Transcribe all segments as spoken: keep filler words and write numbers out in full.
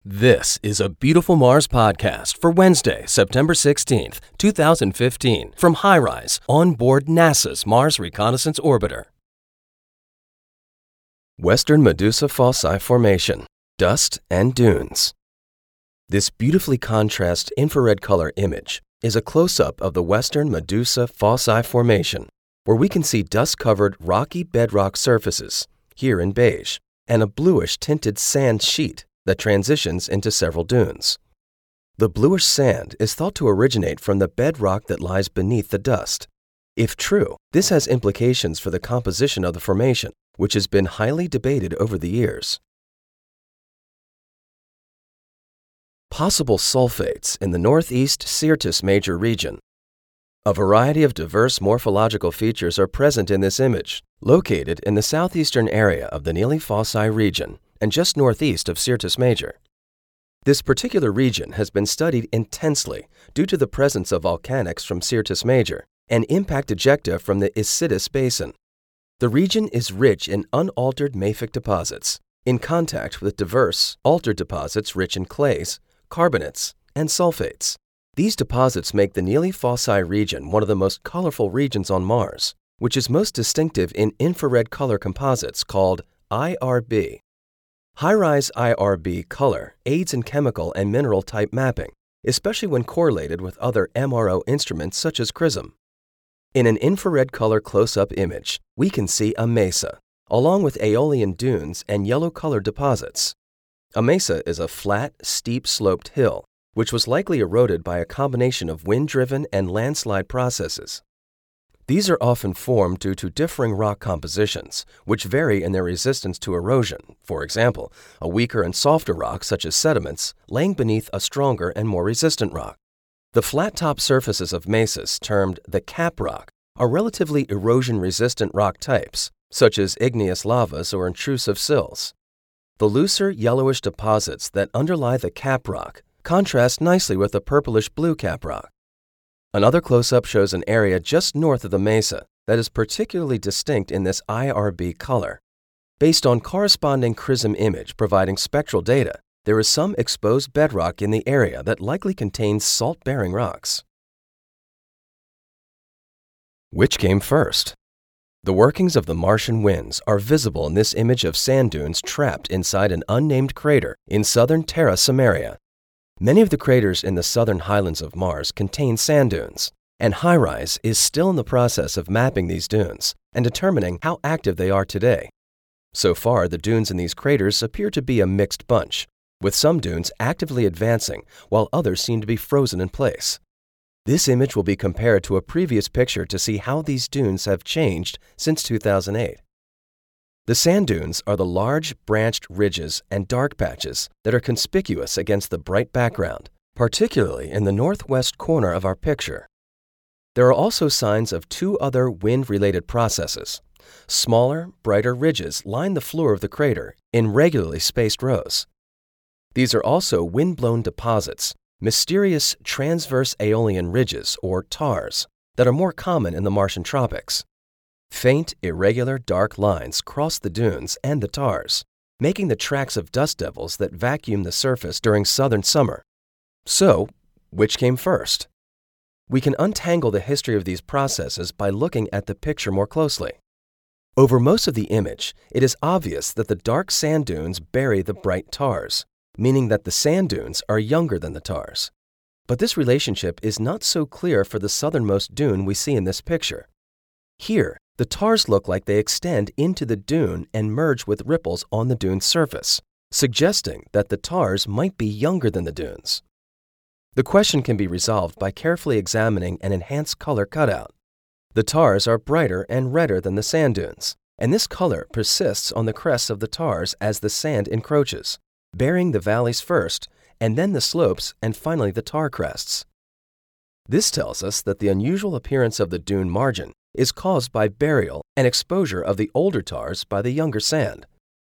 This is a Beautiful Mars podcast for Wednesday, September sixteenth, two thousand fifteen, from HiRISE on board NASA's Mars Reconnaissance Orbiter. Western Medusa Fossae Formation, Dust and Dunes. This beautifully contrast infrared color image is a close-up of the Western Medusa Fossae Formation, where we can see dust-covered rocky bedrock surfaces, here in beige, and a bluish-tinted sand sheet that transitions into several dunes. The bluish sand is thought to originate from the bedrock that lies beneath the dust. If true, this has implications for the composition of the formation, which has been highly debated over the years. Possible sulfates in the northeast Syrtis Major region. A variety of diverse morphological features are present in this image, located in the southeastern area of the Nili Fossae region and just northeast of Syrtis Major. This particular region has been studied intensely due to the presence of volcanics from Syrtis Major and impact ejecta from the Isidis Basin. The region is rich in unaltered mafic deposits, in contact with diverse, altered deposits rich in clays, carbonates, and sulfates. These deposits make the Nili Fossae region one of the most colorful regions on Mars, which is most distinctive in infrared color composites called I R B. HiRISE I R B color aids in chemical and mineral type mapping, especially when correlated with other M R O instruments such as CRISM. In an infrared color close-up image, we can see a mesa, along with aeolian dunes and yellow-colored deposits. A mesa is a flat, steep-sloped hill, which was likely eroded by a combination of wind-driven and landslide processes. These are often formed due to differing rock compositions, which vary in their resistance to erosion. For example, a weaker and softer rock, such as sediments, laying beneath a stronger and more resistant rock. The flat-top surfaces of mesas, termed the cap rock, are relatively erosion-resistant rock types, such as igneous lavas or intrusive sills. The looser, yellowish deposits that underlie the cap rock contrast nicely with the purplish-blue cap rock. Another close-up shows an area just north of the mesa that is particularly distinct in this I R B color. Based on corresponding CRISM image providing spectral data, there is some exposed bedrock in the area that likely contains salt-bearing rocks. Which came first? The workings of the Martian winds are visible in this image of sand dunes trapped inside an unnamed crater in southern Terra Cimmeria. Many of the craters in the southern highlands of Mars contain sand dunes, and HiRISE is still in the process of mapping these dunes and determining how active they are today. So far, the dunes in these craters appear to be a mixed bunch, with some dunes actively advancing while others seem to be frozen in place. This image will be compared to a previous picture to see how these dunes have changed since two thousand eight. The sand dunes are the large, branched ridges and dark patches that are conspicuous against the bright background, particularly in the northwest corner of our picture. There are also signs of two other wind-related processes. Smaller, brighter ridges line the floor of the crater in regularly spaced rows. These are also wind-blown deposits, mysterious transverse aeolian ridges, or tars, that are more common in the Martian tropics. Faint, irregular dark lines cross the dunes and the tars, making the tracks of dust devils that vacuum the surface during southern summer. So, which came first? We can untangle the history of these processes by looking at the picture more closely. Over most of the image, it is obvious that the dark sand dunes bury the bright tars, meaning that the sand dunes are younger than the tars. But this relationship is not so clear for the southernmost dune we see in this picture. Here, the tars look like they extend into the dune and merge with ripples on the dune's surface, suggesting that the tars might be younger than the dunes. The question can be resolved by carefully examining an enhanced color cutout. The tars are brighter and redder than the sand dunes, and this color persists on the crests of the tars as the sand encroaches, burying the valleys first, and then the slopes, and finally the tar crests. This tells us that the unusual appearance of the dune margin is caused by burial and exposure of the older tars by the younger sand.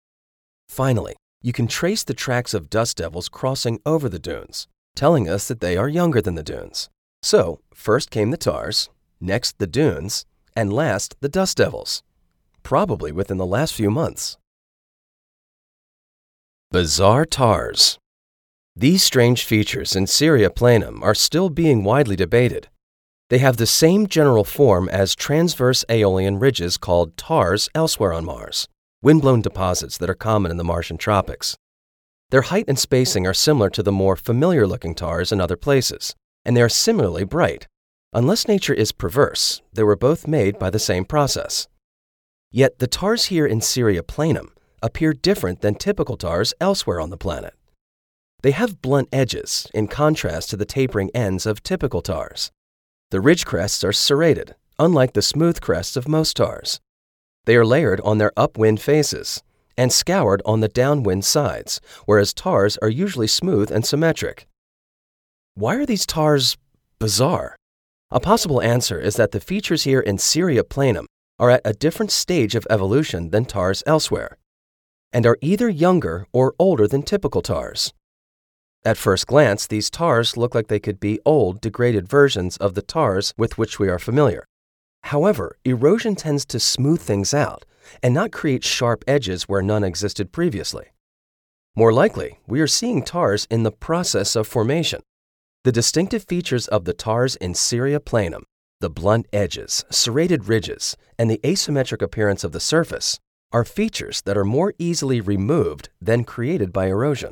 Finally, you can trace the tracks of dust devils crossing over the dunes, telling us that they are younger than the dunes. So, first came the tars, next the dunes, and last the dust devils, probably within the last few months. Bizarre tars. These strange features in Syria planum are still being widely debated. They have the same general form as transverse aeolian ridges called tars elsewhere on Mars, windblown deposits that are common in the Martian tropics. Their height and spacing are similar to the more familiar-looking tars in other places, and they are similarly bright. Unless nature is perverse, they were both made by the same process. Yet the tars here in Syria planum appear different than typical tars elsewhere on the planet. They have blunt edges in contrast to the tapering ends of typical tars. The ridge crests are serrated, unlike the smooth crests of most tars. They are layered on their upwind faces and scoured on the downwind sides, whereas tars are usually smooth and symmetric. Why are these tars bizarre? A possible answer is that the features here in Syria planum are at a different stage of evolution than tars elsewhere, and are either younger or older than typical tars. At first glance, these tars look like they could be old, degraded versions of the tars with which we are familiar. However, erosion tends to smooth things out and not create sharp edges where none existed previously. More likely, we are seeing tars in the process of formation. The distinctive features of the tars in Syria planum, the blunt edges, serrated ridges, and the asymmetric appearance of the surface, are features that are more easily removed than created by erosion.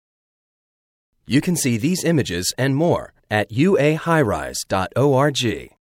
You can see these images and more at u a high rise dot org.